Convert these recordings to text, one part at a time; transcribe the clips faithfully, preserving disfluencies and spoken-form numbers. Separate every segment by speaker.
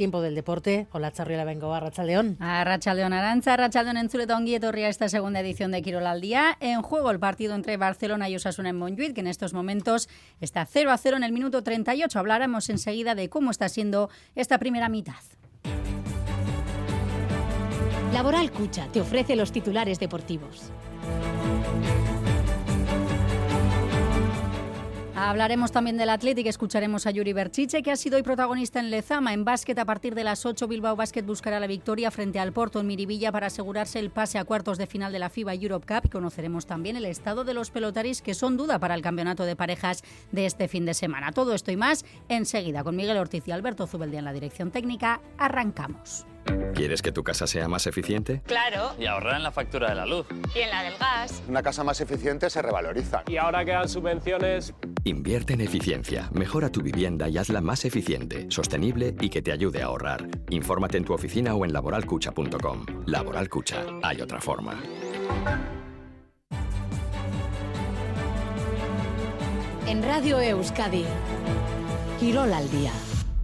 Speaker 1: tiempo del deporte. Hola, Charriola Bengoa, Arratsaldeon.
Speaker 2: Arratsaldeon, Arantza, Arratsaldeon entzuleta ongi etorri a esta segunda edición de Quirol al Día. En juego el partido entre Barcelona y Osasuna en Montjuïc, que en estos momentos está cero a cero en el minuto treinta y ocho. Hablaremos enseguida de cómo está siendo esta primera mitad.
Speaker 3: Laboral Cucha te ofrece los titulares deportivos.
Speaker 2: Hablaremos también del Athletic, escucharemos a Yuri Berchiche, que ha sido hoy protagonista en Lezama. En básquet, a partir de las ocho, Bilbao Basket buscará la victoria frente al Porto en Miribilla para asegurarse el pase a cuartos de final de la FIBA Europe Cup. Conoceremos también el estado de los pelotaris, que son duda para el campeonato de parejas de este fin de semana. Todo esto y más enseguida, con Miguel Ortiz y Alberto Zubeldía en la dirección técnica. Arrancamos.
Speaker 4: ¿Quieres que tu casa sea más eficiente?
Speaker 5: Claro.
Speaker 6: Y ahorrar en la factura de la luz.
Speaker 5: Y en la del gas.
Speaker 7: Una casa más eficiente se revaloriza.
Speaker 8: Y ahora que dan subvenciones...
Speaker 4: Invierte en eficiencia, mejora tu vivienda y hazla más eficiente, sostenible y que te ayude a ahorrar. Infórmate en tu oficina o en laboral cucha punto com. Laboral Cucha, hay otra forma.
Speaker 3: En Radio Euskadi, Quirol al Día.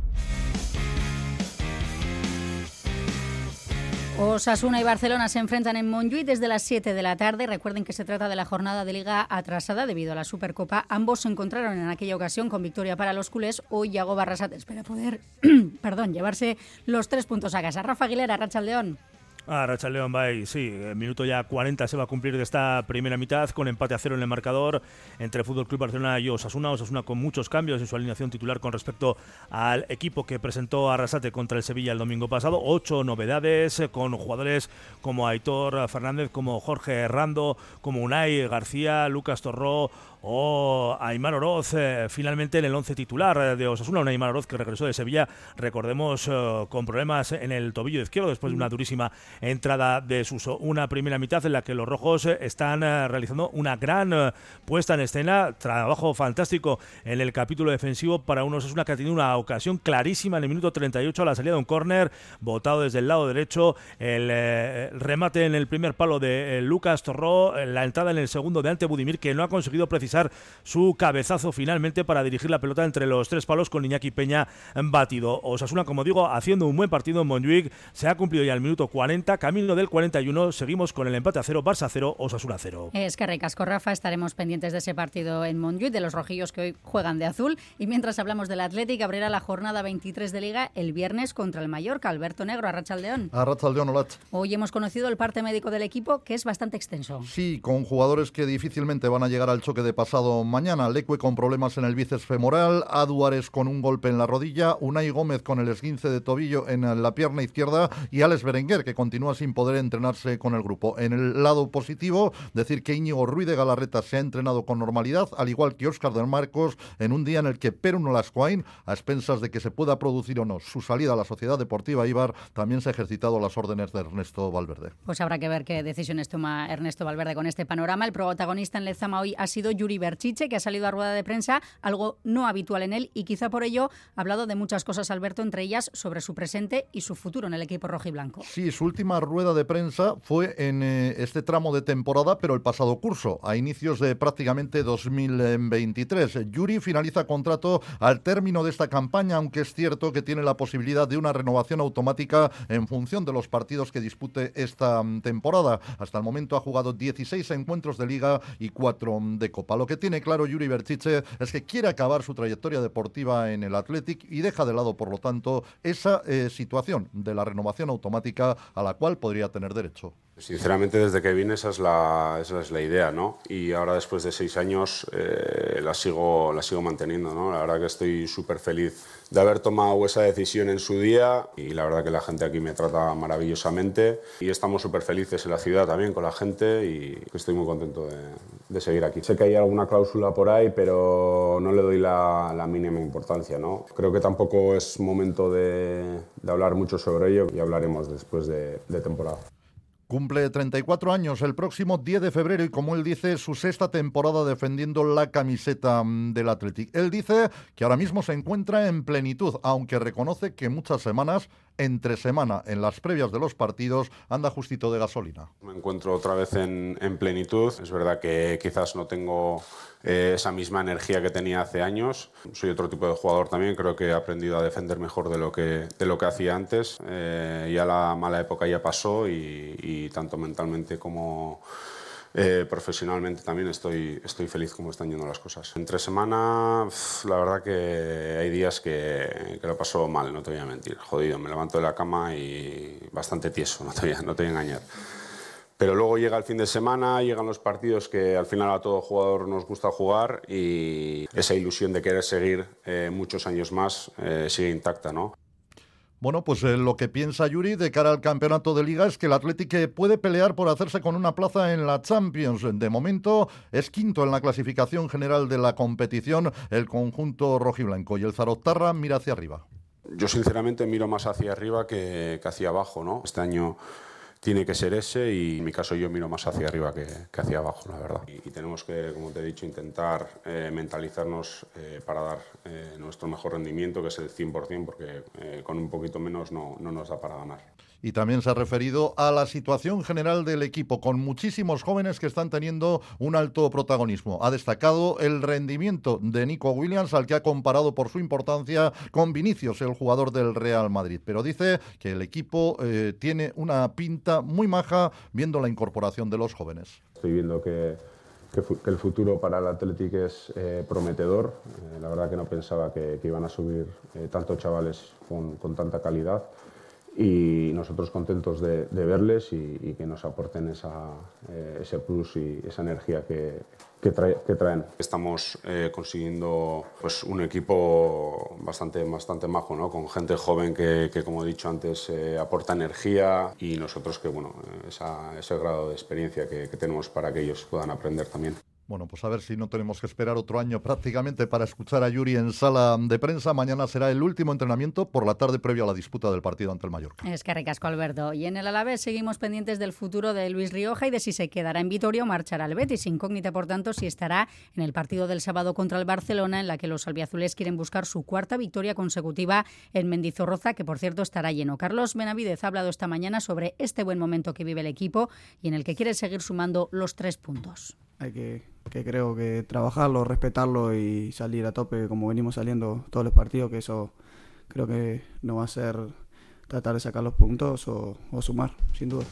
Speaker 2: Osasuna y Barcelona se enfrentan en Montjuïc desde las siete de la tarde. Recuerden que se trata de la jornada de Liga atrasada debido a la Supercopa. Ambos se encontraron en aquella ocasión con victoria para los culés. Hoy Yago Barrasate espera poder perdón, llevarse los tres puntos a casa. Rafa Aguilera, Arratsaldeon.
Speaker 9: Ah, Arratsaldeon, bye. Sí, el minuto ya cuarenta se va a cumplir de esta primera mitad con empate a cero en el marcador entre Fútbol Club Barcelona y Osasuna. Osasuna con muchos cambios en su alineación titular con respecto al equipo que presentó Arrasate contra el Sevilla el domingo pasado. Ocho novedades con jugadores como Aitor Fernández, como Jorge Herrando, como Unai García, Lucas Torró o Aimar Oroz, eh, finalmente en el once titular de Osasuna. Un Aimar Oroz que regresó de Sevilla, recordemos, eh, con problemas en el tobillo izquierdo después de una durísima entrada de Suso. Una primera mitad en la que los rojos están eh, realizando una gran eh, puesta en escena, trabajo fantástico en el capítulo defensivo para un Osasuna que ha tenido una ocasión clarísima en el minuto treinta y ocho a la salida de un córner botado desde el lado derecho, el, eh, el remate en el primer palo de eh, Lucas Torró, la entrada en el segundo de Ante Budimir, que no ha conseguido precisar su cabezazo finalmente para dirigir la pelota entre los tres palos con Iñaki Peña batido. Osasuna, como digo, haciendo un buen partido en Montjuïc. Se ha cumplido ya el minuto cuarenta, camino del cuarenta y uno. Seguimos con el empate a cero, Barça cero, Osasuna cero.
Speaker 2: Es que ricasco, Rafa. Estaremos pendientes de ese partido en Montjuïc, de los rojillos que hoy juegan de azul. Y mientras hablamos del Athletic, abrirá la jornada veintitrés de Liga el viernes contra el Mallorca. Alberto Negro, Arratsaldeon.
Speaker 10: Arratsaldeon, Olat.
Speaker 2: Hoy hemos conocido el parte médico del equipo, que es bastante extenso.
Speaker 10: Sí, con jugadores que difícilmente van a llegar al choque de pasado mañana. Leque con problemas en el bíceps femoral, Aduares con un golpe en la rodilla, Unai Gómez con el esguince de tobillo en la pierna izquierda y Alex Berenguer, que continúa sin poder entrenarse con el grupo. En el lado positivo, decir que Íñigo Ruiz de Galarreta se ha entrenado con normalidad, al igual que Óscar de Marcos, en un día en el que Perú Nolascoain, a expensas de que se pueda producir o no su salida a la Sociedad Deportiva Eibar, también se ha ejercitado a las órdenes de Ernesto Valverde.
Speaker 2: Pues habrá que ver qué decisiones toma Ernesto Valverde con este panorama. El protagonista en Lezama hoy ha sido Yuri Berchiche, que ha salido a rueda de prensa, algo no habitual en él, y quizá por ello ha hablado de muchas cosas, Alberto, entre ellas sobre su presente y su futuro en el equipo rojiblanco.
Speaker 10: Sí, su última rueda de prensa fue en eh, este tramo de temporada, pero el pasado curso, a inicios de prácticamente dos mil veintitrés. Yuri finaliza contrato al término de esta campaña, aunque es cierto que tiene la posibilidad de una renovación automática en función de los partidos que dispute esta temporada. Hasta el momento ha jugado dieciséis encuentros de Liga y cuatro de Copa. Lo que tiene claro Yuri Berchiche es que quiere acabar su trayectoria deportiva en el Athletic y deja de lado, por lo tanto, esa eh, situación de la renovación automática a la cual podría tener derecho.
Speaker 11: Sinceramente, desde que vine esa es la, esa es la idea, ¿no? Y ahora, después de seis años, eh, la, sigo, la sigo manteniendo, ¿no? La verdad que estoy súper feliz de haber tomado esa decisión en su día y la verdad que la gente aquí me trata maravillosamente y estamos súper felices en la ciudad también con la gente y estoy muy contento de, de seguir aquí. Sé que hay alguna cláusula por ahí, pero no le doy la, la mínima importancia, ¿no? Creo que tampoco es momento de, de hablar mucho sobre ello y hablaremos después de, de temporada.
Speaker 10: Cumple treinta y cuatro años el próximo diez de febrero y, como él dice, su sexta temporada defendiendo la camiseta del Athletic. Él dice que ahora mismo se encuentra en plenitud, aunque reconoce que muchas semanas entre semana, en las previas de los partidos, anda justito de gasolina.
Speaker 11: Me encuentro otra vez en, en plenitud. Es verdad que quizás no tengo eh, esa misma energía que tenía hace años. Soy otro tipo de jugador también, creo que he aprendido a defender mejor de lo que, de lo que hacía antes. Eh, ya la mala época ya pasó y, y tanto mentalmente como Eh, profesionalmente también estoy, estoy feliz como están yendo las cosas. Entre semana, la verdad que hay días que, que lo paso mal, no te voy a mentir. Jodido, me levanto de la cama y bastante tieso, no te voy a, no te voy a engañar. Pero luego llega el fin de semana, llegan los partidos que al final a todo jugador nos gusta jugar y esa ilusión de querer seguir eh, muchos años más eh, sigue intacta, ¿no?
Speaker 10: Bueno, pues eh, lo que piensa Yuri de cara al campeonato de Liga es que el Athletic puede pelear por hacerse con una plaza en la Champions. De momento es quinto en la clasificación general de la competición el conjunto rojiblanco y el Zaroztarra mira hacia arriba.
Speaker 11: Yo sinceramente miro más hacia arriba que, que hacia abajo, ¿no? Este año tiene que ser ese y en mi caso yo miro más hacia arriba que, que hacia abajo, la verdad. Y, y tenemos que, como te he dicho, intentar eh, mentalizarnos eh, para dar eh, nuestro mejor rendimiento, que es el cien por ciento, porque eh, con un poquito menos no, no nos da para ganar.
Speaker 10: Y también se ha referido a la situación general del equipo, con muchísimos jóvenes que están teniendo un alto protagonismo. Ha destacado el rendimiento de Nico Williams, al que ha comparado por su importancia con Vinicius, el jugador del Real Madrid. Pero dice que el equipo eh, tiene una pinta muy maja viendo la incorporación de los jóvenes.
Speaker 11: Estoy viendo que, que, que el futuro para el Athletic es eh, prometedor. Eh, la verdad que no pensaba que, que iban a subir eh, tantos chavales con, con tanta calidad. Y nosotros contentos de, de verles y, y que nos aporten esa, eh, ese plus y esa energía que, que, trae, que traen. Estamos eh, consiguiendo pues, un equipo bastante, bastante majo, ¿no? Con gente joven que, que como he dicho antes, eh, aporta energía y nosotros que, bueno, esa, ese grado de experiencia que, que tenemos para que ellos puedan aprender también.
Speaker 10: Bueno, pues a ver si no tenemos que esperar otro año prácticamente para escuchar a Yuri en sala de prensa. Mañana será el último entrenamiento por la tarde previo a la disputa del partido ante el Mallorca.
Speaker 2: Es que ricasco, Alberto. Y en el Alavés seguimos pendientes del futuro de Luis Rioja y de si se quedará en Vitoria o marchará al Betis. Incógnita, por tanto, si estará en el partido del sábado contra el Barcelona, en la que los albiazules quieren buscar su cuarta victoria consecutiva en Mendizorroza, que por cierto estará lleno. Carlos Benavidez ha hablado esta mañana sobre este buen momento que vive el equipo y en el que quiere seguir sumando los tres puntos.
Speaker 5: Hay que, que creo que trabajarlo, respetarlo y salir a tope como venimos saliendo todos los partidos, que eso creo que no va a ser tratar de sacar los puntos o, o sumar, sin duda.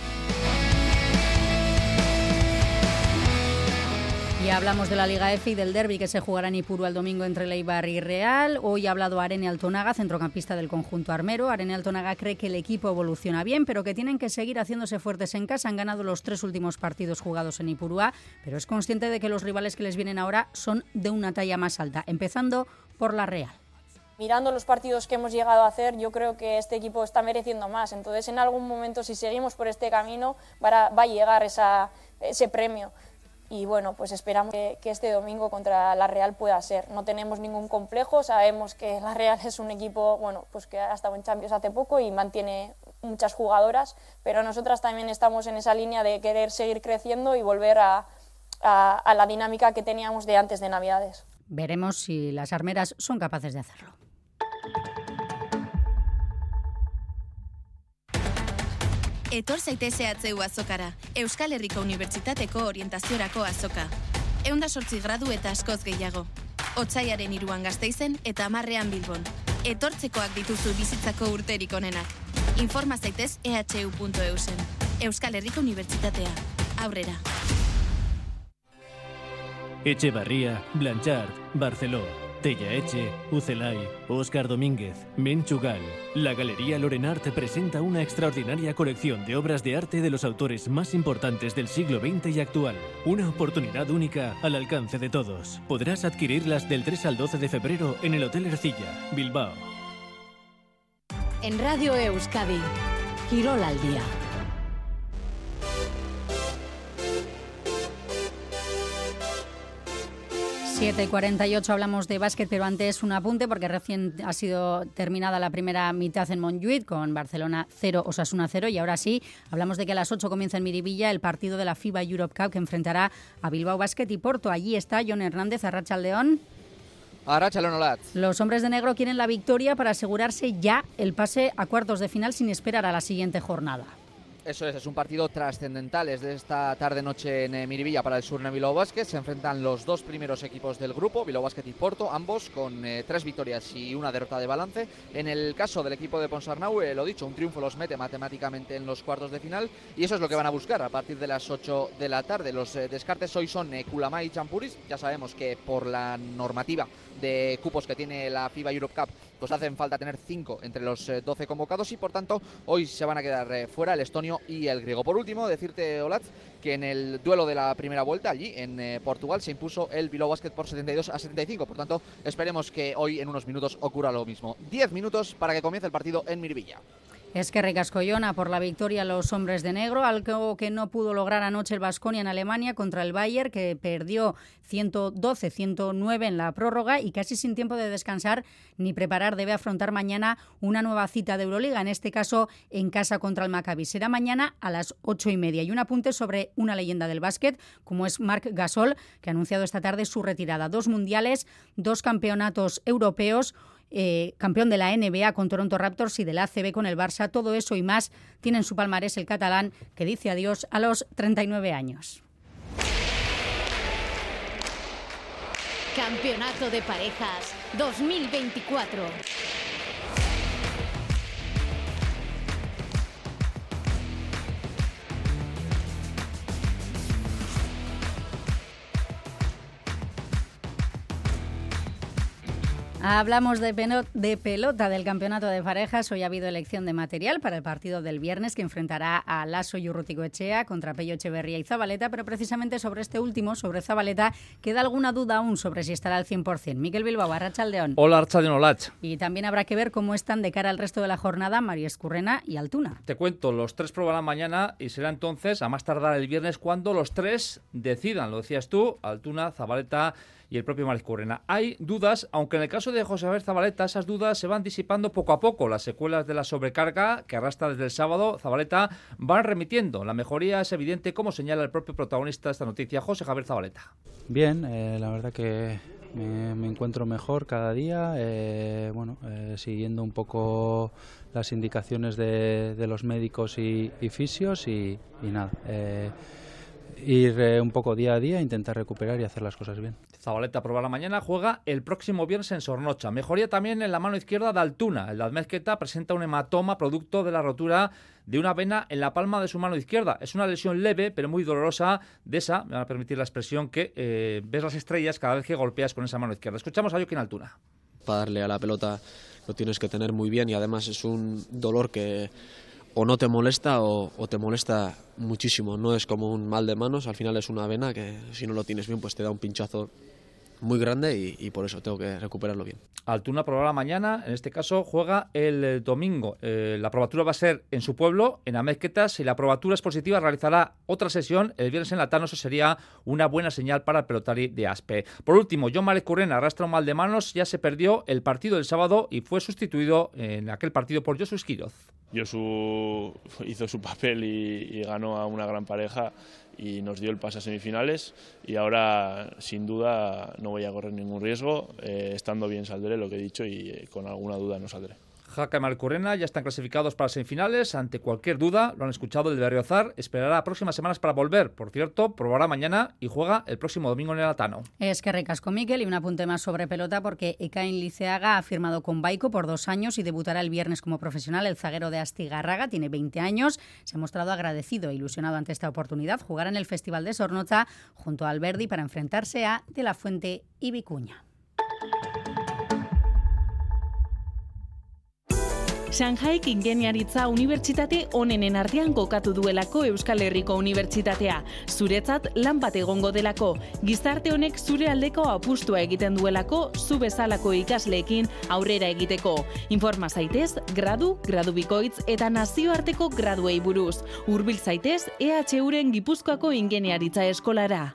Speaker 2: Ya hablamos de la Liga F y del derbi que se jugará en Ipurú el domingo entre Leibar y Real. Hoy ha hablado Arene Altonaga, centrocampista del conjunto armero. Arene Altonaga cree que el equipo evoluciona bien, pero que tienen que seguir haciéndose fuertes en casa. Han ganado los tres últimos partidos jugados en Ipurúa, pero es consciente de que los rivales que les vienen ahora son de una talla más alta, empezando por la Real.
Speaker 6: Mirando los partidos que hemos llegado a hacer, yo creo que este equipo está mereciendo más. Entonces, en algún momento, si seguimos por este camino, va a, va a llegar esa, ese premio. Y bueno, pues esperamos que, que este domingo contra la Real pueda ser. No tenemos ningún complejo, sabemos que la Real es un equipo, bueno, pues que ha estado en Champions hace poco y mantiene muchas jugadoras, pero nosotras también estamos en esa línea de querer seguir creciendo y volver a, a, a la dinámica que teníamos de antes de Navidades.
Speaker 2: Veremos si las armeras son capaces de hacerlo.
Speaker 12: Etor zaiteze atzeu azokara, Euskal Herriko Unibertsitateko orientaziorako azoka. Ehun eta zortzi gradu eta askoz gehiago. Otsaiaren hiruan Gasteizen eta hamarrean Bilbon. Etortzekoak dituzu bizitzako urterik onenak. Informa zaitez e h u punto e u sen. Euskal Herriko Unibertsitatea. Aurrera.
Speaker 13: Etxebarria, Blanchard, Barceló, Tellaetxe, Ucelay, Óscar Domínguez, Menchugal. La Galería Lorenart presenta una extraordinaria colección de obras de arte de los autores más importantes del siglo veinte y actual. Una oportunidad única al alcance de todos. Podrás adquirirlas del tres al doce de febrero en el Hotel Ercilla, Bilbao.
Speaker 3: En Radio Euskadi, Quirol al día.
Speaker 2: siete y cuarenta y ocho hablamos de básquet, pero antes un apunte porque recién ha sido terminada la primera mitad en Montjuïc con Barcelona cero, Osasuna cero, y ahora sí, hablamos de que a las ocho comienza en Miribilla el partido de la FIBA Europe Cup que enfrentará a Bilbao Basket y Porto. Allí está Jon Hernández, Arratsaldeon.
Speaker 14: Arratsaldeon Olatz.
Speaker 2: Los hombres de negro quieren la victoria para asegurarse ya el pase a cuartos de final sin esperar a la siguiente jornada.
Speaker 14: Eso es, es un partido trascendental. Es de esta tarde-noche en Miribilla para el Surne Bilbao Basket. Se enfrentan los dos primeros equipos del grupo, Bilbao Basket y Porto, ambos con eh, tres victorias y una derrota de balance. En el caso del equipo de Ponsarnau, eh, lo dicho, un triunfo los mete matemáticamente en los cuartos de final y eso es lo que van a buscar a partir de las ocho de la tarde. Los eh, descartes hoy son eh, Kulamá y Champuris. Ya sabemos que por la normativa de cupos que tiene la FIBA Europe Cup, pues hacen falta tener cinco entre los eh, doce convocados y por tanto hoy se van a quedar eh, fuera el estonio y el griego. Por último, decirte, Olatz, que en el duelo de la primera vuelta allí en eh, Portugal se impuso el Bilbao Basket por setenta y dos a setenta y cinco. Por tanto, esperemos que hoy en unos minutos ocurra lo mismo. diez minutos para que comience el partido en Miribilla.
Speaker 2: Es que Recascollona por la victoria a los hombres de negro, algo que no pudo lograr anoche el Baskonia en Alemania contra el Bayern, que perdió ciento doce a ciento nueve en la prórroga y casi sin tiempo de descansar ni preparar debe afrontar mañana una nueva cita de Euroliga, en este caso en casa contra el Maccabi. Será mañana a las ocho y media. Y un apunte sobre una leyenda del básquet, como es Marc Gasol, que ha anunciado esta tarde su retirada. Dos mundiales, dos campeonatos europeos, Eh, campeón de la N B A con Toronto Raptors y de la A C B con el Barça. Todo eso y más tiene en su palmarés el catalán, que dice adiós a los treinta y nueve años.
Speaker 3: Campeonato de Parejas dos mil veinticuatro.
Speaker 2: Hablamos de, peno- de pelota del campeonato de parejas. Hoy ha habido elección de material para el partido del viernes que enfrentará a Lasso y Urruticoetxea contra Pello Echeverría y Zabaleta, pero precisamente sobre este último, sobre Zabaleta, queda alguna duda aún sobre si estará al cien por ciento. Miquel Bilbao, arratsaldeon.
Speaker 15: Hola, arratsaldeon, Olatz.
Speaker 2: Y también habrá que ver cómo están de cara al resto de la jornada María Escurrena y Altuna.
Speaker 15: Te cuento, los tres probarán mañana y será entonces a más tardar el viernes cuando los tres decidan, lo decías tú, Altuna, Zabaleta y el propio María Escurrena. Hay dudas, aunque en el caso de José Javier Zabaleta esas dudas se van disipando poco a poco. Las secuelas de la sobrecarga que arrastra desde el sábado Zabaleta van remitiendo. La mejoría es evidente, como señala el propio protagonista de esta noticia, José Javier Zabaleta.
Speaker 16: Bien, eh, la verdad que me, me encuentro mejor cada día, eh, bueno, eh, siguiendo un poco las indicaciones de, de los médicos y, y fisios y, y nada, eh, ir eh, un poco día a día, intentar recuperar y hacer las cosas bien.
Speaker 15: Zabaleta probará mañana, juega el próximo viernes en Sornocha. Mejoría también en la mano izquierda de Altuna. El de Azmezqueta presenta un hematoma producto de la rotura de una vena en la palma de su mano izquierda. Es una lesión leve, pero muy dolorosa. De esa, me va a permitir la expresión, que eh, ves las estrellas cada vez que golpeas con esa mano izquierda. Escuchamos a Joaquín Altuna.
Speaker 17: Para darle a la pelota lo tienes que tener muy bien y además es un dolor que o no te molesta o, o te molesta muchísimo. No es como un mal de manos, al final es una vena que si no lo tienes bien pues te da un pinchazo muy grande y, y por eso tengo que recuperarlo bien.
Speaker 15: Altuna probará mañana, en este caso juega el, el domingo. Eh, la probatura va a ser en su pueblo, en Amezqueta. Si la probatura es positiva, realizará otra sesión el viernes en Latano. Eso sería una buena señal para el pelotari de Aspe. Por último, Jon María Escurrena arrastra un mal de manos. Ya se perdió el partido del sábado y fue sustituido en aquel partido por Josu Esquiroz.
Speaker 18: Josu hizo su papel y, y ganó a una gran pareja y nos dio el pase a semifinales y ahora sin duda no voy a correr ningún riesgo, eh, estando bien saldré, lo que he dicho, y eh, con alguna duda no saldré.
Speaker 15: Jaca y Malcorrena ya están clasificados para semifinales. Ante cualquier duda, lo han escuchado el de Berriozar, esperará próximas semanas para volver. Por cierto, probará mañana y juega el próximo domingo en el Atano.
Speaker 2: Es que recasco Miquel y un apunte más sobre pelota porque Ekain Liceaga ha firmado con Baico por dos años y debutará el viernes como profesional. El zaguero de Astigarraga tiene veinte años, se ha mostrado agradecido e ilusionado ante esta oportunidad. Jugará en el Festival de Sornocha junto a Alberdi para enfrentarse a De la Fuente y Vicuña.
Speaker 19: Shanghai ingeniaritza unibertsitate onenen artean kokatu duelako Euskal Herriko Unibertsitatea. Zuretzat lan bat egongo delako. Gizarte honek zure aldeko apustua egiten duelako zu bezalako ikasleekin aurrera egiteko. Informa zaitez, gradu, gradu bikoitz eta nazioarteko graduei buruz. Hurbil zaitez E H Uren Gipuzkoako ingeniaritza eskolara.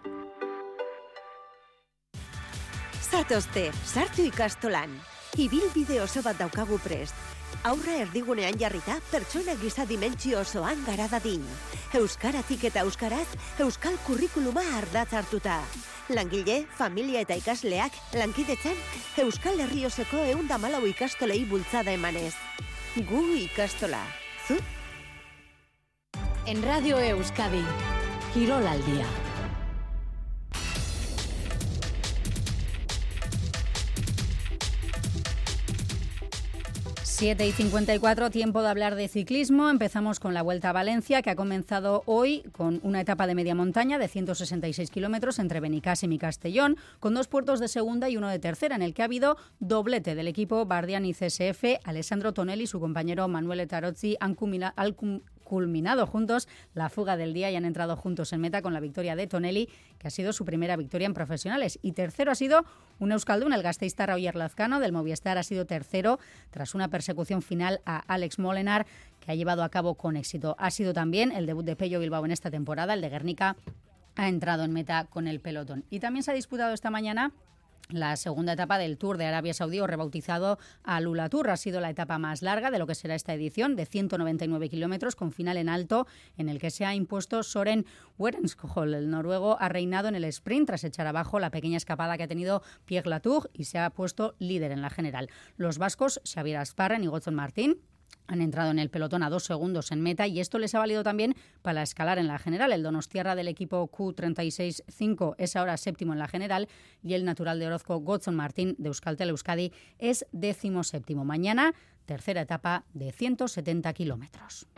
Speaker 20: Zatozte, sartu ikastolan. Ibilbide oso bat daukagu prest. aurra erdigunean jarrita pertsona giza dimentsio osoan gara dadin. Euskaratik eta euskaraz, euskal kurrikuluma ardatz hartuta. Langile, familia eta ikasleak, lankidetzen, Euskal Herri osoko ehun eta hamalau ikastolei bultzada emanez. Gu ikastola. Zu?
Speaker 3: En Radio Euskadi, Kirolaldia.
Speaker 2: siete y cincuenta y cuatro, tiempo de hablar de ciclismo. Empezamos con la Vuelta a Valencia, que ha comenzado hoy con una etapa de media montaña de ciento sesenta y seis kilómetros entre Benicàssim y Castellón, con dos puertos de segunda y uno de tercera, en el que ha habido doblete del equipo Bardian y C S F. Alessandro Tonelli y su compañero Manuel Etarozzi han culminado culminado juntos la fuga del día y han entrado juntos en meta con la victoria de Tonelli, que ha sido su primera victoria en profesionales. Y tercero ha sido un euskaldun, el gasteiztarra Oier Lazcano del Movistar ha sido tercero tras una persecución final a Alex Molenaar, que ha llevado a cabo con éxito. Ha sido también el debut de Pello Bilbao en esta temporada. El de Guernica ha entrado en meta con el pelotón. Y también se ha disputado esta mañana la segunda etapa del Tour de Arabia Saudí, o rebautizado Al Ula Tour. Ha sido la etapa más larga de lo que será esta edición, de ciento noventa y nueve kilómetros, con final en alto, en el que se ha impuesto Soren Werenskjold. El noruego ha reinado en el sprint tras echar abajo la pequeña escapada que ha tenido Pierre Latour y se ha puesto líder en la general. Los vascos, Xavier Asparren y Gotzon Martín, han entrado en el pelotón a dos segundos en meta, y esto les ha valido también para escalar en la general. El donostiarra del equipo Q treinta y seis cinco es ahora séptimo en la general, y el natural de Orozco, Gotzon Martín, de Euskaltel Euskadi, es décimo séptimo. Mañana, tercera etapa de ciento setenta kilómetros.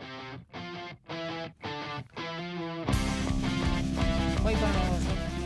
Speaker 2: Voy con los...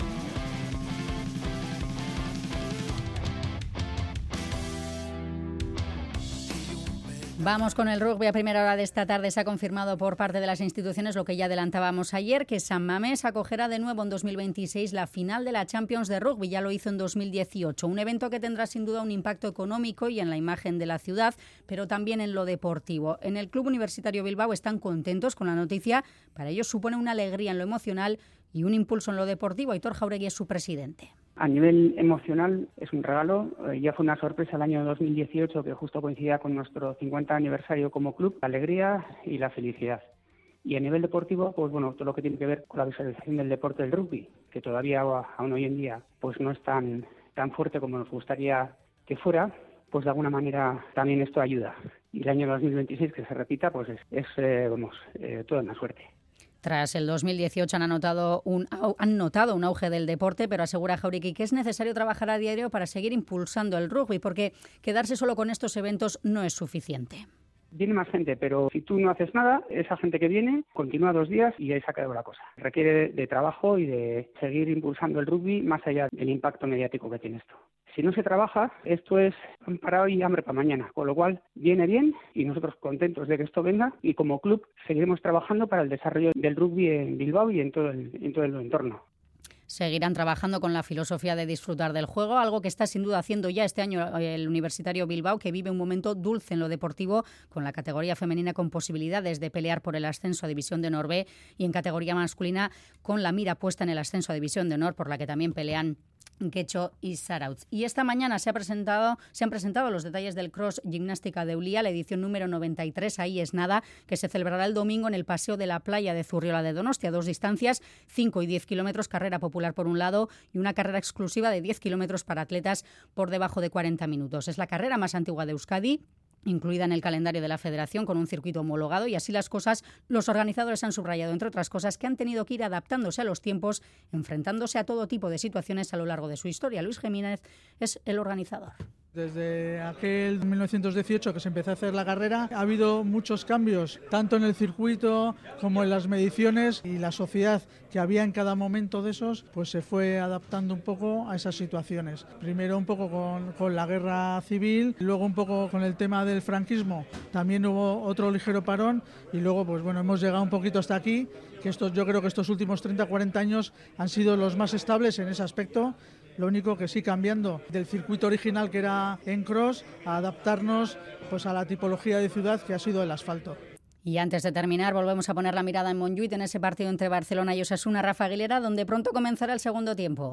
Speaker 2: Vamos con el rugby. A primera hora de esta tarde se ha confirmado por parte de las instituciones lo que ya adelantábamos ayer, que San Mamés acogerá de nuevo en dos mil veintiséis la final de la Champions de Rugby. Ya lo hizo en dos mil dieciocho. Un evento que tendrá sin duda un impacto económico y en la imagen de la ciudad, pero también en lo deportivo. En el Club Universitario Bilbao están contentos con la noticia. Para ellos supone una alegría en lo emocional y un impulso en lo deportivo. Aitor Jauregui es su presidente.
Speaker 21: A nivel emocional es un regalo. Ya fue una sorpresa el año dos mil dieciocho, que justo coincidía con nuestro cincuenta aniversario como club, la alegría y la felicidad. Y a nivel deportivo, pues bueno, todo lo que tiene que ver con la visualización del deporte del rugby, que todavía aún hoy en día pues no es tan, tan fuerte como nos gustaría que fuera, pues de alguna manera también esto ayuda. Y el año dos mil veintiséis, que se repita, pues es, es eh, vamos, eh, toda una suerte.
Speaker 2: Tras el dos mil dieciocho han, anotado un, han notado un auge del deporte, pero asegura Jauregui que es necesario trabajar a diario para seguir impulsando el rugby, porque quedarse solo con estos eventos no es suficiente.
Speaker 21: Viene más gente, pero si tú no haces nada, esa gente que viene continúa dos días y ahí se ha quedado la cosa. Requiere de trabajo y de seguir impulsando el rugby más allá del impacto mediático que tiene esto. Si no se trabaja, esto es pan para hoy y hambre para mañana, con lo cual viene bien y nosotros contentos de que esto venga, y como club seguiremos trabajando para el desarrollo del rugby en Bilbao y en todo el, en todo el entorno.
Speaker 2: Seguirán trabajando con la filosofía de disfrutar del juego, algo que está sin duda haciendo ya este año el Universitario Bilbao, que vive un momento dulce en lo deportivo, con la categoría femenina con posibilidades de pelear por el ascenso a División de Honor B, y en categoría masculina con la mira puesta en el ascenso a División de Honor, por la que también pelean Guecho y Zarautz. Y esta mañana se, ha presentado, se han presentado los detalles del Cross Gimnástica de Ulia, la edición número noventa y tres, ahí es nada, que se celebrará el domingo en el Paseo de la Playa de Zurriola de Donostia. Dos distancias, cinco y diez kilómetros, carrera popular por un lado y una carrera exclusiva de diez kilómetros para atletas por debajo de cuarenta minutos. Es la carrera más antigua de Euskadi, incluida en el calendario de la Federación, con un circuito homologado, y así las cosas, los organizadores han subrayado, entre otras cosas, que han tenido que ir adaptándose a los tiempos, enfrentándose a todo tipo de situaciones a lo largo de su historia. Luis Jiménez es el organizador.
Speaker 22: Desde aquel mil novecientos dieciocho que se empezó a hacer la carrera, ha habido muchos cambios, tanto en el circuito como en las mediciones, y la sociedad que había en cada momento de esos, pues se fue adaptando un poco a esas situaciones. Primero un poco con, con la guerra civil, luego un poco con el tema del franquismo, también hubo otro ligero parón, y luego pues bueno, hemos llegado un poquito hasta aquí, que estos, yo creo que estos últimos treinta a cuarenta años han sido los más estables en ese aspecto. Lo único que sí, cambiando del circuito original, que era en cross, a adaptarnos pues a la tipología de ciudad que ha sido el asfalto.
Speaker 2: Y antes de terminar, volvemos a poner la mirada en Montjuïc, en ese partido entre Barcelona y Osasuna, Rafa Aguilera, donde pronto comenzará el segundo tiempo.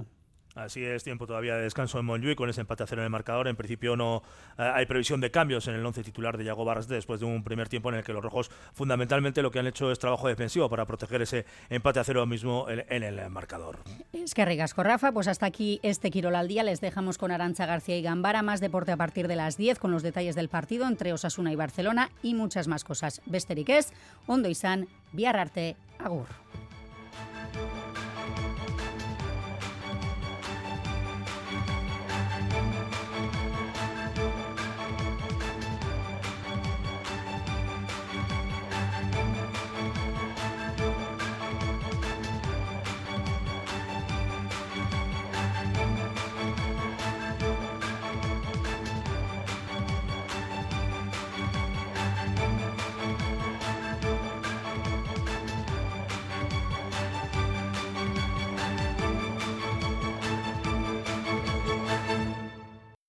Speaker 9: Así es, tiempo todavía de descanso en Montjuïc con ese empate a cero en el marcador. En principio no eh, hay previsión de cambios en el once titular de Yago Barrasate después de un primer tiempo en el que los rojos fundamentalmente lo que han hecho es trabajo defensivo para proteger ese empate a cero mismo en, en el marcador.
Speaker 2: Es que ricasco, Rafa. Pues hasta aquí este Quirol al día. Les dejamos con Arantxa García y Gambara. Más deporte a partir de las diez con los detalles del partido entre Osasuna y Barcelona y muchas más cosas. Besterik ez, ondo izan, bihar arte, agur.